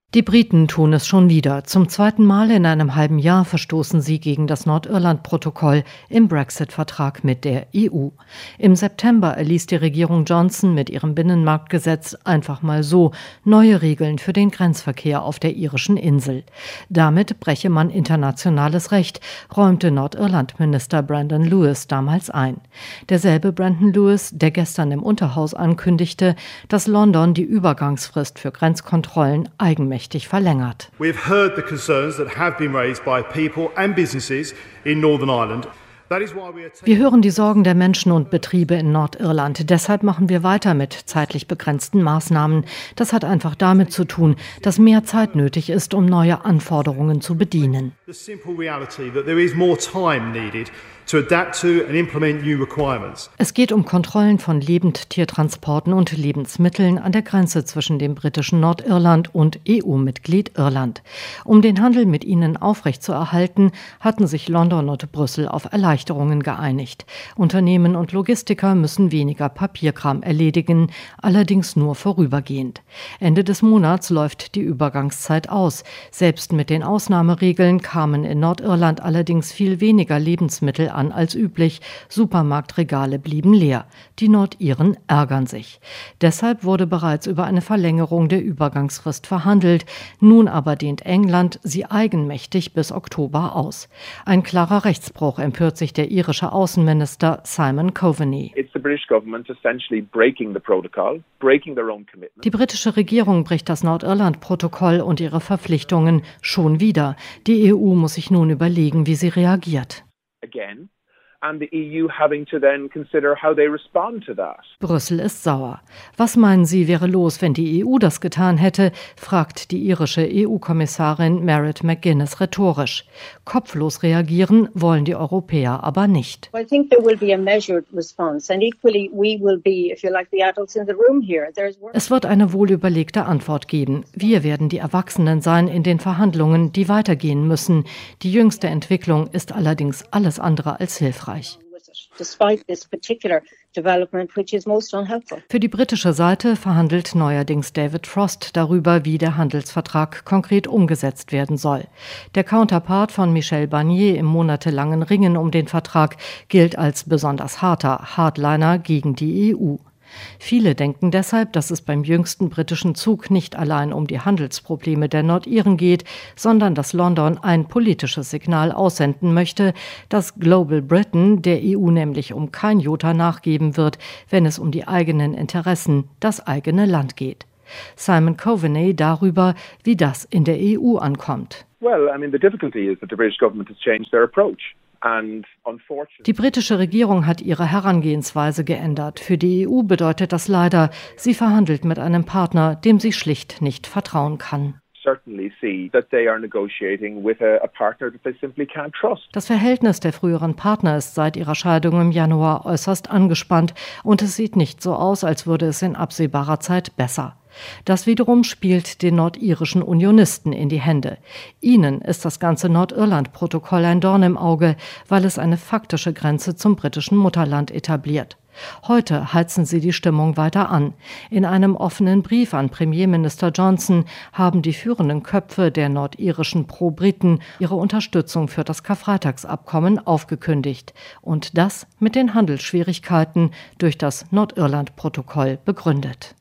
Die Briten tun es schon wieder. Zum zweiten Mal in einem halben Jahr verstoßen sie gegen das Nordirland-Protokoll im Brexit-Vertrag mit der EU. Im September erließ die Regierung Johnson mit ihrem Binnenmarktgesetz einfach mal so neue Regeln für den Grenzverkehr auf der irischen Insel. Damit breche man internationales Recht, räumte Nordirland-Minister Brandon Lewis damals ein. Derselbe Brandon Lewis, der gestern im Unterhaus ankündigte, dass London die Übergangsfrist für Grenzkontrollen eigenmächtig verlängert. We have heard the concerns that have been raised by people and businesses in Northern Ireland. Wir hören die Sorgen der Menschen und Betriebe in Nordirland. Deshalb machen wir weiter mit zeitlich begrenzten Maßnahmen. Das hat einfach damit zu tun, dass mehr Zeit nötig ist, um neue Anforderungen zu bedienen. Es geht um Kontrollen von Lebendtiertransporten und Lebensmitteln an der Grenze zwischen dem britischen Nordirland und EU-Mitglied Irland. Um den Handel mit ihnen aufrechtzuerhalten, hatten sich London und Brüssel auf Erleichterungen geeinigt. Unternehmen und Logistiker müssen weniger Papierkram erledigen, allerdings nur vorübergehend. Ende des Monats läuft die Übergangszeit aus. Selbst mit den Ausnahmeregeln kamen in Nordirland allerdings viel weniger Lebensmittel an als üblich. Supermarktregale blieben leer. Die Nordiren ärgern sich. Deshalb wurde bereits über eine Verlängerung der Übergangsfrist verhandelt. Nun aber dehnt England sie eigenmächtig bis Oktober aus. Ein klarer Rechtsbruch, empört sich der irische Außenminister Simon Coveney. Die britische Regierung bricht das Nordirland-Protokoll und ihre Verpflichtungen schon wieder. Die EU muss sich nun überlegen, wie sie reagiert. And the EU having to then consider how they respond to that. Brüssel ist sauer. Was meinen Sie, wäre los, wenn die EU das getan hätte, fragt die irische EU-Kommissarin Mairead McGuinness rhetorisch. Kopflos reagieren wollen die Europäer aber nicht. I think there will be a measured response and equally we will be, if you like, the adults in the room here. Es wird eine wohlüberlegte Antwort geben. Wir werden die Erwachsenen sein in den Verhandlungen, die weitergehen müssen. Die jüngste Entwicklung ist allerdings alles andere als hilfreich. Für die britische Seite verhandelt neuerdings David Frost darüber, wie der Handelsvertrag konkret umgesetzt werden soll. Der Counterpart von Michel Barnier im monatelangen Ringen um den Vertrag gilt als besonders harter Hardliner gegen die EU. Viele denken deshalb, dass es beim jüngsten britischen Zug nicht allein um die Handelsprobleme der Nordiren geht, sondern dass London ein politisches Signal aussenden möchte, dass Global Britain der EU nämlich um kein Jota nachgeben wird, wenn es um die eigenen Interessen, das eigene Land geht. Simon Coveney darüber, wie das in der EU ankommt. The difficulty is that the British government has changed their approach. Die britische Regierung hat ihre Herangehensweise geändert. Für die EU bedeutet das leider, sie verhandelt mit einem Partner, dem sie schlicht nicht vertrauen kann. Das Verhältnis der früheren Partner ist seit ihrer Scheidung im Januar äußerst angespannt und es sieht nicht so aus, als würde es in absehbarer Zeit besser. Das wiederum spielt den nordirischen Unionisten in die Hände. Ihnen ist das ganze Nordirland-Protokoll ein Dorn im Auge, weil es eine faktische Grenze zum britischen Mutterland etabliert. Heute heizen sie die Stimmung weiter an. In einem offenen Brief an Premierminister Johnson haben die führenden Köpfe der nordirischen Pro-Briten ihre Unterstützung für das Karfreitagsabkommen aufgekündigt. Und das mit den Handelsschwierigkeiten durch das Nordirland-Protokoll begründet.